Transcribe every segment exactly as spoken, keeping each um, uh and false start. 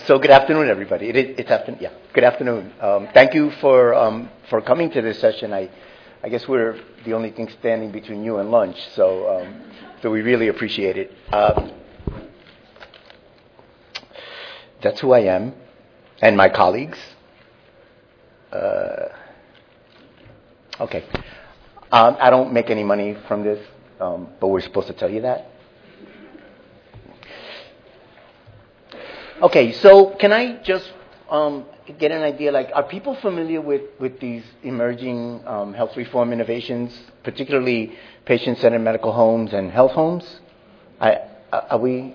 So good afternoon, everybody. It is, it's afternoon. Yeah, good afternoon. Um, thank you for um, for coming to this session. I, I guess we're the only thing standing between you and lunch, so um, so we really appreciate it. Uh, that's who I am, and my colleagues. Uh, okay, um, I don't make any money from this, um, but we're supposed to tell you that. Okay, so can I just um, get an idea, like, are people familiar with, with these emerging um, health reform innovations, particularly patient-centered medical homes and health homes? I, are we?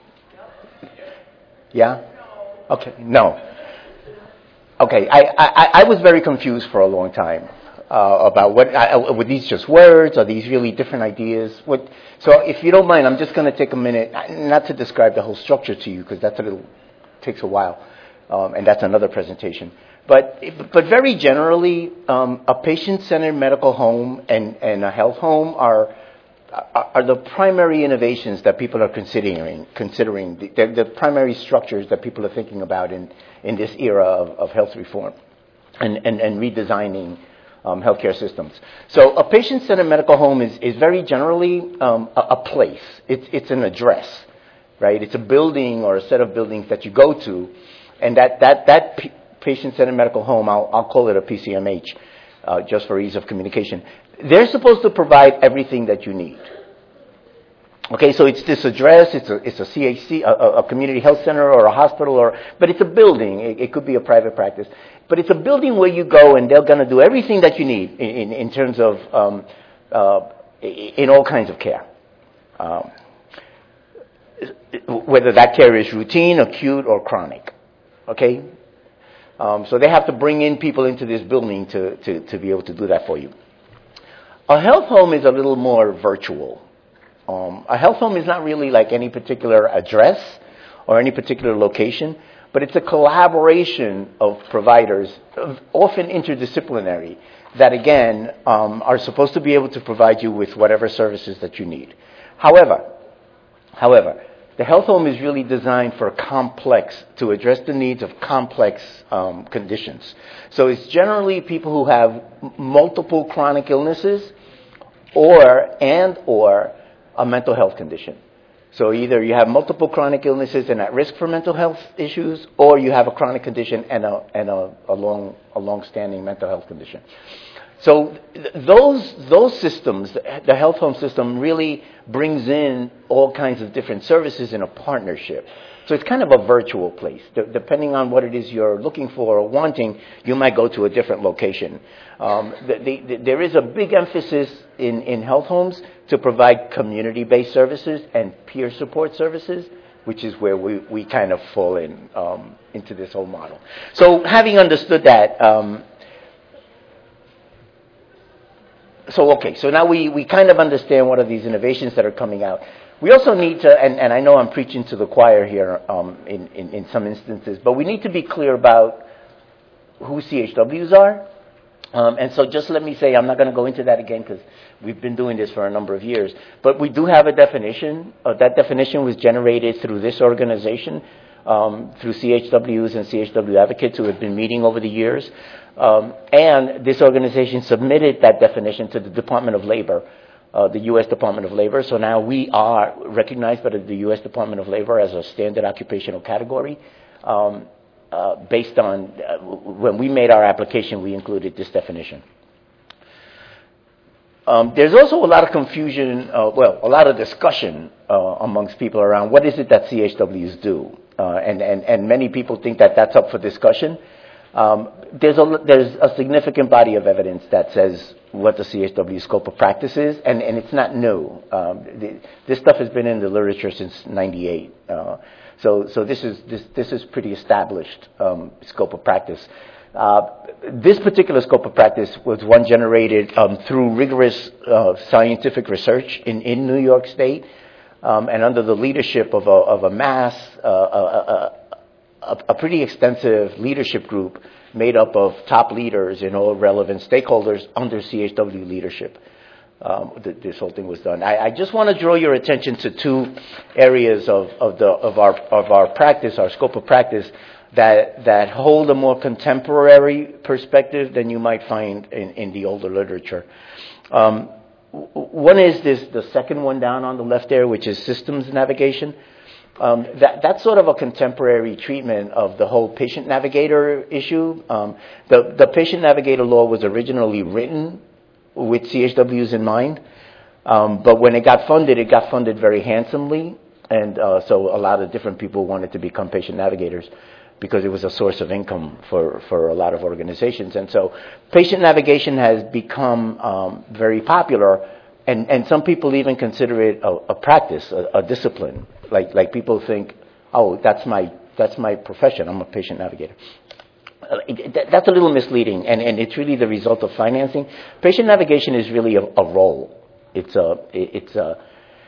Yeah? Okay, no. Okay, I, I, I was very confused for a long time uh, about what, I, were these just words? Are these really different ideas? What? So if you don't mind, I'm just going to take a minute, not to describe the whole structure to you, because that's a little, takes a while, um, and that's another presentation. But but very generally, um, a patient-centered medical home and, and a health home are are the primary innovations that people are considering. Considering they're the primary structures that people are thinking about in, in this era of, of health reform and and, and redesigning Um, healthcare systems. So a patient-centered medical home is, is very generally um, a, a place. It's, it's an address, right? It's a building or a set of buildings that you go to, and that, that, that p- patient-centered medical home, I'll, I'll call it a P C M H, uh, just for ease of communication. They're supposed to provide everything that you need. Okay, so it's this address, it's a, it's a C H C, a, a community health center or a hospital, or but it's a building. It, it could be a private practice. But it's a building where you go and they're going to do everything that you need in, in, in terms of, um, uh, in all kinds of care. Um, whether that care is routine, acute, or chronic. Okay? Um, so they have to bring in people into this building to, to, to be able to do that for you. A health home is a little more virtual. Um, a health home is not really like any particular address or any particular location, but it's a collaboration of providers, often interdisciplinary, that again um, are supposed to be able to provide you with whatever services that you need. However, however, the health home is really designed for complex, to address the needs of complex um, conditions. So it's generally people who have multiple chronic illnesses, or and or a mental health condition. So either you have multiple chronic illnesses and at risk for mental health issues, or you have a chronic condition and a and a, a long a long-standing mental health condition. So th- those those systems, the health home system, really brings in all kinds of different services in a partnership. So it's kind of a virtual place. D- depending on what it is you're looking for or wanting, you might go to a different location. Um, the, the, the, there is a big emphasis in, in health homes to provide community-based services and peer support services, which is where we, we kind of fall in um, into this whole model. So having understood that, um, so okay, so now we, we kind of understand what are these innovations that are coming out. We also need to, and, and I know I'm preaching to the choir here um, in, in, in some instances, but we need to be clear about who C H Ws are. Um, and so just let me say, I'm not going to go into that again because we've been doing this for a number of years. But we do have a definition. Uh, that definition was generated through this organization, um, through C H Ws and C H W advocates who have been meeting over the years. Um, and this organization submitted that definition to the Department of Labor, uh, the U S Department of Labor. So now we are recognized by the U S Department of Labor as a standard occupational category. Um, Uh, based on, uh, when we made our application, we included this definition. Um, there's also a lot of confusion, uh, well, a lot of discussion uh, amongst people around what is it that C H Ws do. Uh, and, and, and many people think that that's up for discussion. Um, there's, a, there's a significant body of evidence that says what the C H W scope of practice is, and, and it's not new. Um, the, this stuff has been in the literature since ninety-eight. Uh, So, so this is this this is pretty established um, scope of practice. Uh, this particular scope of practice was one generated um, through rigorous uh, scientific research in, in New York State, um, and under the leadership of a of a mass, uh, a, a, a, a pretty extensive leadership group made up of top leaders and all relevant stakeholders under C H W leadership. um, th- this whole thing was done. I, I just want to draw your attention to two areas of, of the of our of our practice, our scope of practice, that that hold a more contemporary perspective than you might find in, in the older literature. Um, one is this, the second one down on the left there, which is systems navigation. Um, that, that's sort of a contemporary treatment of the whole patient navigator issue. Um, the, the patient navigator law was originally written with C H Ws in mind, um, but when it got funded, it got funded very handsomely, and uh, so a lot of different people wanted to become patient navigators because it was a source of income for, for a lot of organizations. And so patient navigation has become um, very popular, and, and some people even consider it a, a practice, a, a discipline. Like like people think, oh, that's my that's my profession. I'm a patient navigator. Uh, it, that, that's a little misleading, and, and it's really the result of financing. Patient navigation is really a, a role. It's a it, it's a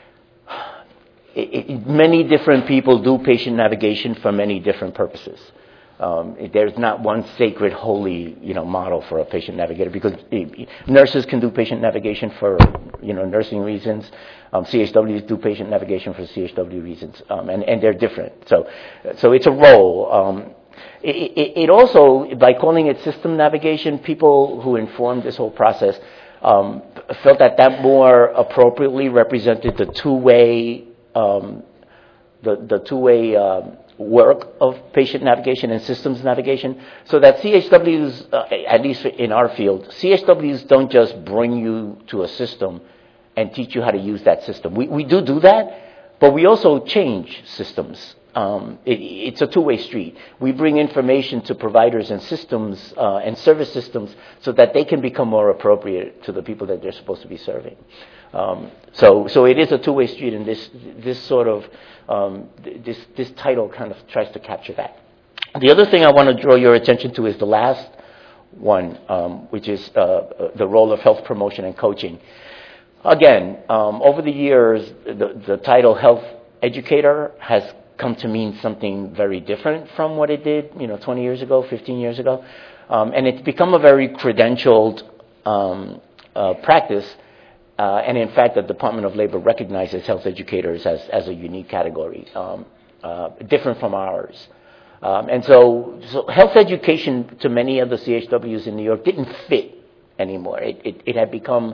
it, it, many different people do patient navigation for many different purposes. Um, it, there's not one sacred, holy, you know, model for a patient navigator, because it, nurses can do patient navigation for, you know, nursing reasons. Um, C H Ws do patient navigation for C H W reasons, um, and, and they're different. So, so it's a role. Um, it, it, it also, by calling it system navigation, people who informed this whole process um, felt that that more appropriately represented the two-way, um, the the two-way. Um, work of patient navigation and systems navigation, so that C H Ws, uh, at least in our field, C H Ws don't just bring you to a system and teach you how to use that system. We we do do that, but we also change systems. Um, it, it's a two-way street. We bring information to providers and systems uh, and service systems so that they can become more appropriate to the people that they're supposed to be serving. Um, so, so it is a two-way street, and this this sort of um, this this title kind of tries to capture that. The other thing I want to draw your attention to is the last one, um, which is uh, the role of health promotion and coaching. Again, um, over the years, the, the title health educator has come to mean something very different from what it did, you know, twenty years ago, fifteen years ago, um, and it's become a very credentialed um, uh, practice. Uh, and in fact, the Department of Labor recognizes health educators as, as a unique category, um, uh, different from ours. Um, and so, so health education to many of the C H Ws in New York didn't fit anymore. It, it, it had become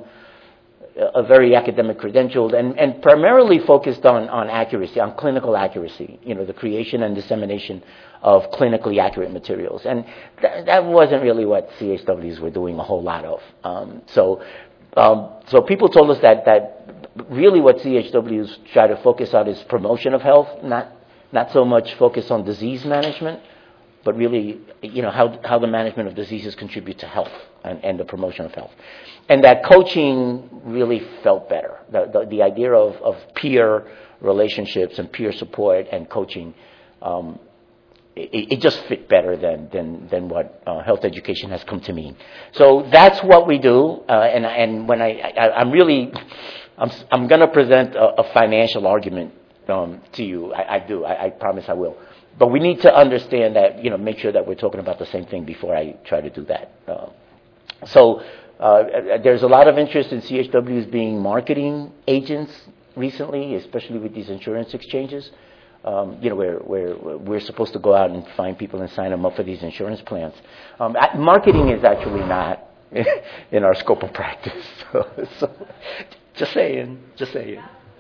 a very academic credentialed and, and primarily focused on, on accuracy, on clinical accuracy, you know, the creation and dissemination of clinically accurate materials. And th- that wasn't really what C H Ws were doing a whole lot of. Um, so, um, so people told us that, that really what C H Ws try to focus on is promotion of health, not, not so much focus on disease management, but really, you know, how, how the management of diseases contribute to health and, and the promotion of health. And that coaching really felt better. The, the, the idea of, of peer relationships and peer support and coaching, um, it, it just fit better than, than, than what uh, health education has come to mean. So that's what we do. Uh, and, and when I, I, I'm really, I'm, I'm going to present a, a financial argument um, to you. I, I do. I, I promise I will. But we need to understand that, you know, make sure that we're talking about the same thing before I try to do that. Uh, so uh, there's a lot of interest in C H Ws being marketing agents recently, especially with these insurance exchanges. Um, you know, where, where we're supposed to go out and find people and sign them up for these insurance plans. Um, marketing is actually not in our scope of practice. So, so just saying, just saying.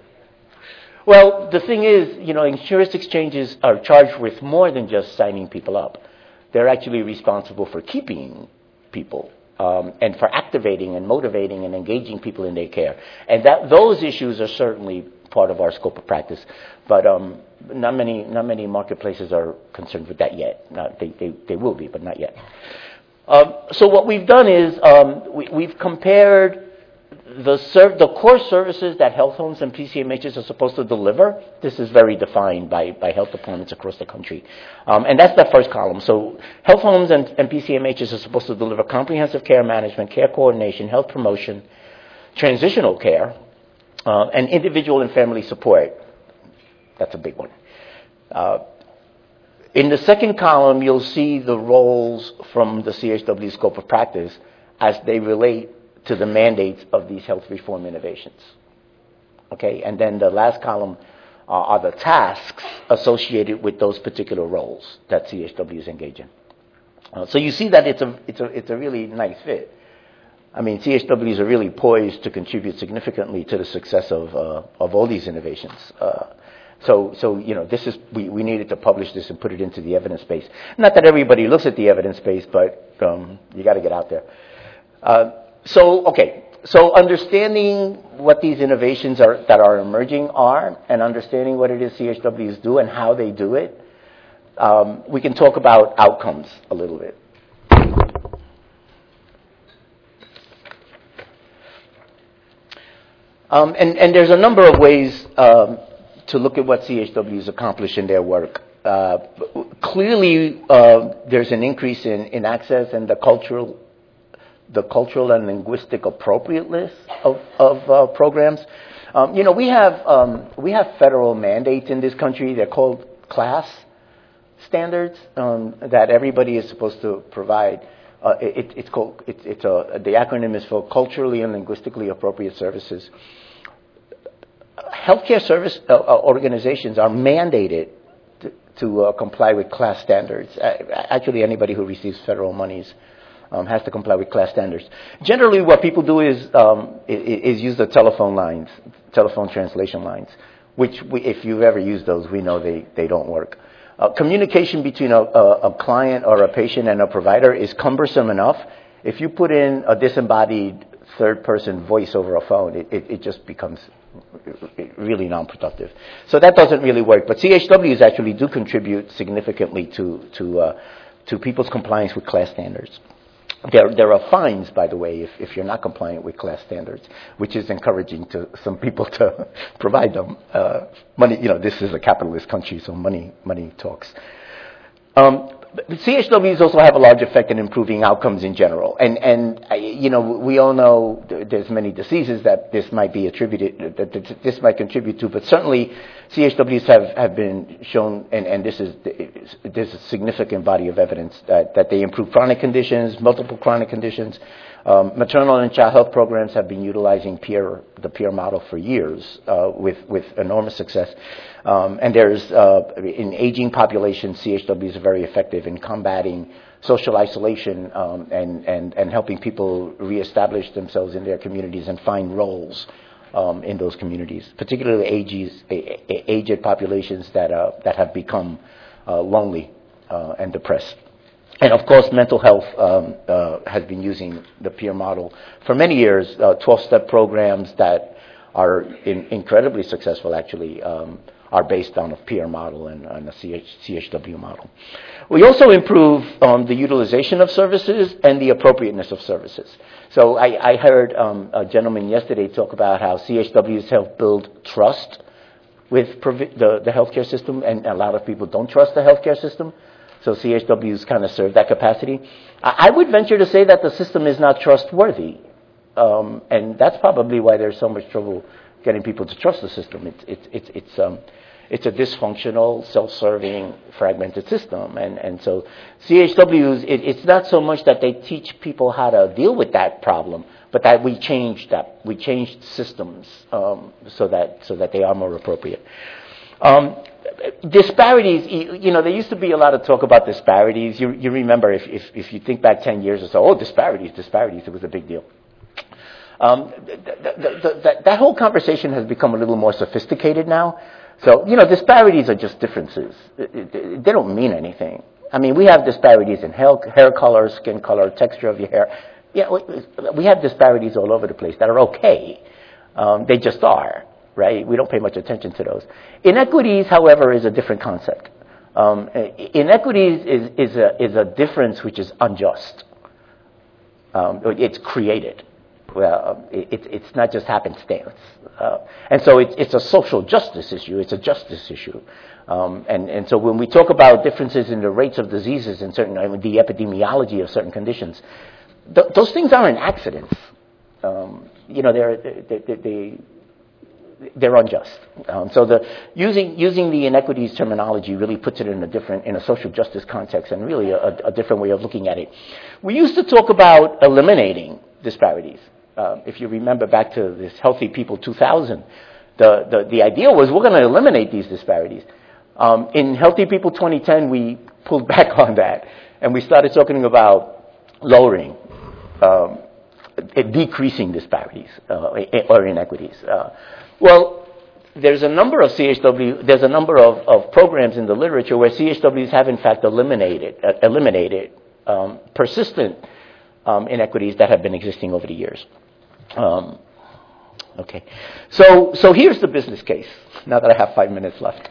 Well, the thing is, you know, insurance exchanges are charged with more than just signing people up. They're actually responsible for keeping people um, and for activating and motivating and engaging people in their care. And that those issues are certainly part of our scope of practice. But um, not many not many marketplaces are concerned with that yet. Not, they, they, they will be, but not yet. Um, so what we've done is um, we, we've compared The, serv- the core services that health homes and P C M Hs are supposed to deliver. This is very defined by, by health departments across the country. Um, and that's the first column. So health homes and, and P C M Hs are supposed to deliver comprehensive care management, care coordination, health promotion, transitional care, uh, and individual and family support. That's a big one. Uh, in the second column, you'll see the roles from the C H W scope of practice as they relate to the mandates of these health reform innovations. Okay, and then the last column uh, are the tasks associated with those particular roles that C H Ws engage in. Uh, so you see that it's a it's a it's a really nice fit. I mean, C H Ws are really poised to contribute significantly to the success of uh, of all these innovations. Uh, so so you know, this is we, we needed to publish this and put it into the evidence base. Not that everybody looks at the evidence base, but um, you got to get out there. Uh, so okay. So understanding what these innovations are that are emerging are, and understanding what it is C H Ws do and how they do it, um, we can talk about outcomes a little bit. Um, and, and there's a number of ways um, to look at what C H Ws accomplish in their work. Uh, clearly, uh, there's an increase in, in access and the cultural the cultural and linguistic appropriateness of, of uh, programs. Um, you know, we have um, we have federal mandates in this country. They're called class standards um, that everybody is supposed to provide. Uh, it, it's called it, it's a the acronym is for culturally and linguistically appropriate services. Healthcare service uh, organizations are mandated to, to uh, comply with class standards. Uh, actually, anybody who receives federal monies Um, has to comply with class standards. Generally, what people do is um, is use the telephone lines, telephone translation lines, which we, if you've ever used those, we know they, they don't work. Uh, communication between a, a, a client or a patient and a provider is cumbersome enough. If you put in a disembodied third-person voice over a phone, it, it, it just becomes really non-productive. So that doesn't really work. But C H Ws actually do contribute significantly to to uh, to people's compliance with class standards. There, there are fines, by the way, if, if you're not compliant with class standards, which is encouraging to some people to provide them. Uh, money, you know, this is a capitalist country, so money, money talks. Um, C H Ws also have a large effect in improving outcomes in general, and and you know we all know there's many diseases that this might be attributed, that this might contribute to, but certainly C H Ws have, have been shown, and, and this is there's a significant body of evidence that, that they improve chronic conditions, multiple chronic conditions. Um, maternal and child health programs have been utilizing peer, the peer model for years uh, with with enormous success. Um, and there's uh, in aging populations, C H Ws are very effective in combating social isolation um, and and and helping people reestablish themselves in their communities and find roles um, in those communities, particularly ages, aged populations that uh, that have become uh, lonely uh, and depressed. And of course, mental health um, uh, has been using the peer model for many years. Uh, twelve-step programs that are in, incredibly successful, actually, um, are based on a peer model and, and a C H, C H W model. We also improve um, the utilization of services and the appropriateness of services. So I, I heard um, a gentleman yesterday talk about how C H Ws help build trust with provi- the, the healthcare system, and a lot of people don't trust the healthcare system. So C H Ws kind of serve that capacity. I, I would venture to say that the system is not trustworthy. Um, and that's probably why there's so much trouble getting people to trust the system. It's, it's, it's, it's, um, it's a dysfunctional, self-serving, fragmented system. And, and so C H Ws, it, it's not so much that they teach people how to deal with that problem, but that we change that. We changed systems um, so that so that they are more appropriate. Um, disparities, you know, there used to be a lot of talk about disparities. You, you remember, if, if, if you think back ten years or so, oh, disparities, disparities, it was a big deal. Um, the, the, the, that, that whole conversation has become a little more sophisticated now. So, you know, disparities are just differences. They don't mean anything. I mean, we have disparities in hair, hair color, skin color, texture of your hair. Yeah, we have disparities all over the place that are okay. Um, they just are. Right? We don't pay much attention to those. Inequities, however, is a different concept. Um, inequities is, is, a, is a difference which is unjust. Um, it's created. Well, it, it's not just happenstance. Uh, and so it, it's a social justice issue. It's a justice issue. Um, and, and so when we talk about differences in the rates of diseases and certain, I mean, the epidemiology of certain conditions, th- those things aren't accidents. Um, you know, they're, they, they, they they're unjust. Um, so the using using the inequities terminology really puts it in a different, in a social justice context, and really a, a different way of looking at it. We used to talk about eliminating disparities. uh, if you remember back to this Healthy People two thousand, the, the, the idea was we're going to eliminate these disparities. Um, in Healthy People twenty ten, we pulled back on that, and we started talking about lowering, um, decreasing disparities uh, or inequities. Uh, well, there's a number of C H W, there's a number of, of programs in the literature where C H Ws have in fact eliminated, uh, eliminated um, persistent um, inequities that have been existing over the years. Um, okay, so so here's the business case. Now that I have five minutes left.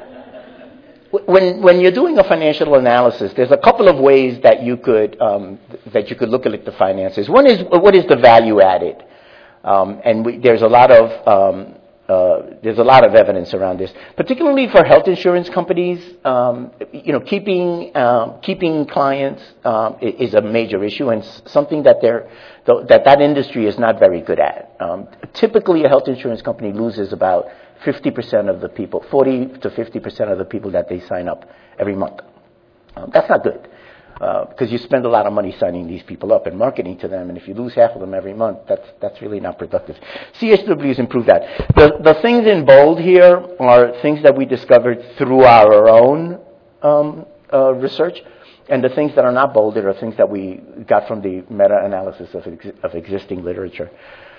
When when you're doing a financial analysis, there's a couple of ways that you could um, that you could look at the finances. One is what is the value added, um, and we, there's a lot of um, uh, there's a lot of evidence around this, particularly for health insurance companies. Um, you know, keeping um, keeping clients um, is a major issue and something that they're that that industry is not very good at. Um, typically, a health insurance company loses about fifty percent of the people, forty to fifty percent of the people that they sign up every month. Um, that's not good because uh, you spend a lot of money signing these people up and marketing to them, and if you lose half of them every month, that's that's really not productive. C H Ws improve that. The the things in bold here are things that we discovered through our own um, uh, research, and the things that are not bolded are things that we got from the meta-analysis of ex- of existing literature.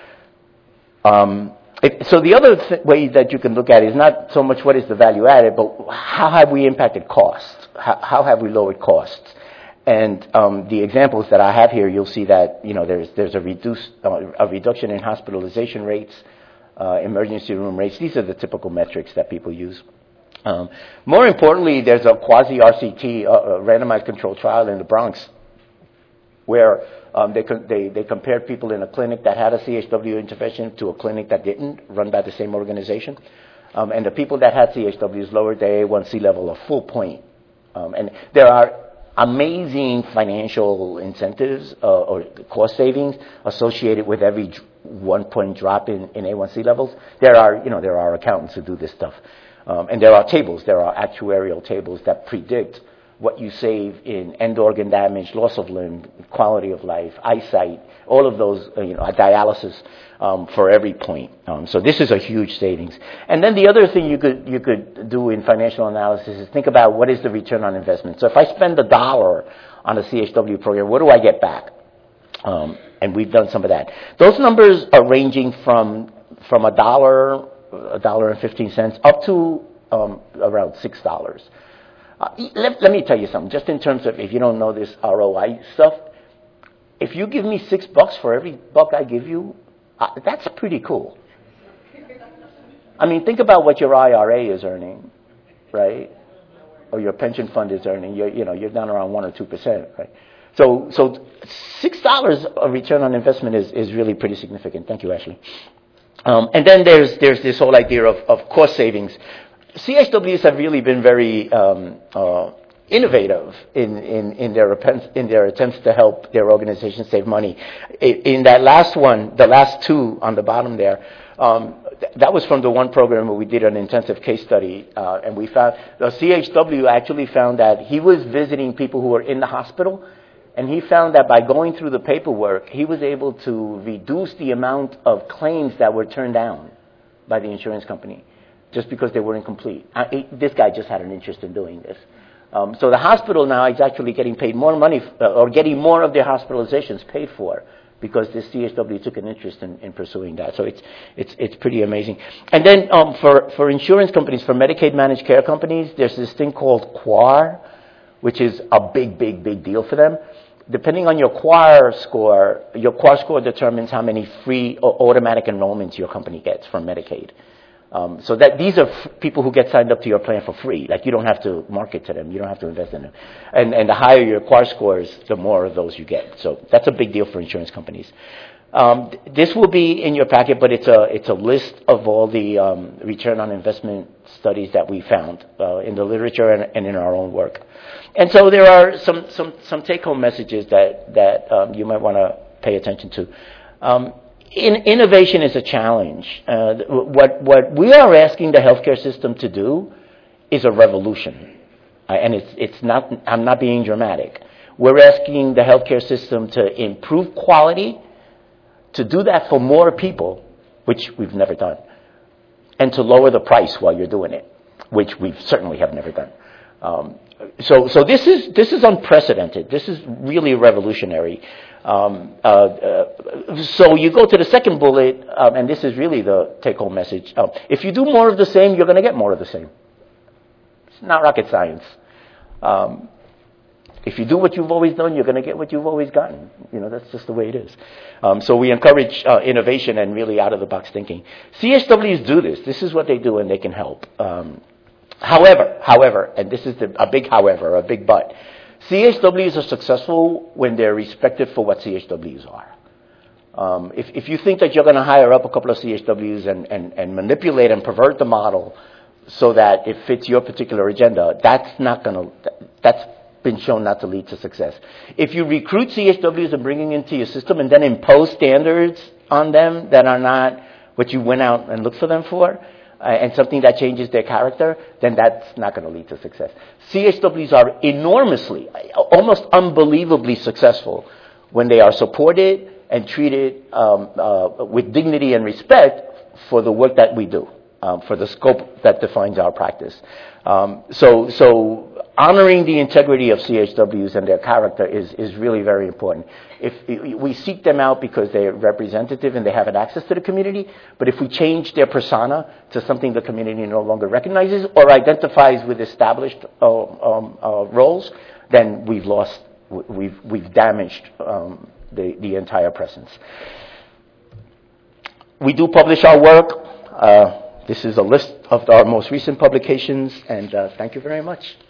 Um, It, so the other th- way that you can look at it is not so much what is the value added, but how have we impacted costs? How, how have we lowered costs? And um, the examples that I have here, you'll see that you know there's there's a reduced uh, a reduction in hospitalization rates, uh, emergency room rates. These are the typical metrics that people use. Um, more importantly, there's a quasi R C T, uh, a randomized controlled trial in the Bronx, where Um, they, they, they compared people in a clinic that had a C H W intervention to a clinic that didn't, run by the same organization. Um, and the people that had C H Ws lowered their A one C level a full point. Um, and there are amazing financial incentives uh, or cost savings associated with every one point drop in, in A one C levels. There are, you know, there are accountants who do this stuff. Um, and there are tables, there are actuarial tables that predict what you save in end organ damage, loss of limb, quality of life, eyesight, all of those, uh, you know, dialysis um, for every point. Um, so this is a huge savings. And then the other thing you could you could do in financial analysis is think about what is the return on investment. So if I spend a dollar on a C H W program, what do I get back? Um, and we've done some of that. Those numbers are ranging from from a dollar, a dollar and fifteen cents, up to um, around six dollars. Uh, let, let me tell you something, just in terms of, if you don't know this R O I stuff, if you give me six bucks for every buck I give you, uh, that's pretty cool. I mean, think about what your I R A is earning, right? Or your pension fund is earning. You're, you know, you're down around one or two percent, right? So, so six dollars of return on investment is, is really pretty significant. Thank you, Ashley. Um, and then there's, there's this whole idea of, of cost savings. C H Ws have really been very um, uh, innovative in, in, in, their attempts, in their attempts to help their organizations save money. In, in that last one, the last two on the bottom there, um, th- that was from the one program where we did an intensive case study, uh, and we found the C H W actually found that he was visiting people who were in the hospital, and he found that by going through the paperwork, he was able to reduce the amount of claims that were turned down by the insurance company, just because they were incomplete. I, this guy just had an interest in doing this. Um, so the hospital now is actually getting paid more money, uh, or getting more of their hospitalizations paid for, because this C H W took an interest in, in pursuing that. So it's it's it's pretty amazing. And then um, for, for insurance companies, for Medicaid managed care companies, there's this thing called Q A R, which is a big, big, big deal for them. Depending on your Q A R score, your Q A R score determines how many free or automatic enrollments your company gets from Medicaid. Um, so that these are f- people who get signed up to your plan for free. Like, you don't have to market to them. You don't have to invest in them. And, and the higher your Q A R scores, the more of those you get. So that's a big deal for insurance companies. Um, th- this will be in your packet, but it's a it's a list of all the um, return on investment studies that we found uh, in the literature and, and in our own work. And so there are some some some take-home messages that that um, you might want to pay attention to. Um, In, innovation is a challenge. Uh, what, what we are asking the healthcare system to do is a revolution. Uh, and it's, it's not, I'm not being dramatic. We're asking the healthcare system to improve quality, to do that for more people, which we've never done, and to lower the price while you're doing it, which we certainly have never done. Um, so, so this is this is unprecedented. This is really revolutionary. Um, uh, uh, so you go to the second bullet, um, and this is really the take-home message. Um, if you do more of the same, you're going to get more of the same. It's not rocket science. Um, if you do what you've always done, you're going to get what you've always gotten. You know, that's just the way it is. Um, so we encourage uh, innovation and really out-of-the-box thinking. C H Ws do this. This is what they do, and they can help. Um, however, however, and this is the, a big however, a big but, C H Ws are successful when they're respected for what C H Ws are. Um, if, if you think that you're going to hire up a couple of C H Ws and, and, and manipulate and pervert the model so that it fits your particular agenda, that's not going to, that's been shown not to lead to success. If you recruit C H Ws and bring them into your system and then impose standards on them that are not what you went out and looked for them for, uh, and something that changes their character, then that's not going to lead to success. C H Ws are enormously, almost unbelievably successful when they are supported and treated um, uh, with dignity and respect for the work that we do, um, for the scope that defines our practice. Um, so, so honoring the integrity of C H Ws and their character is, is really very important. If we seek them out because they're representative and they have an access to the community, but if we change their persona to something the community no longer recognizes or identifies with established uh, um, uh, roles, then we've lost, we've we've damaged um, the the entire presence. We do publish our work. Uh, this is a list of our most recent publications, and uh, thank you very much.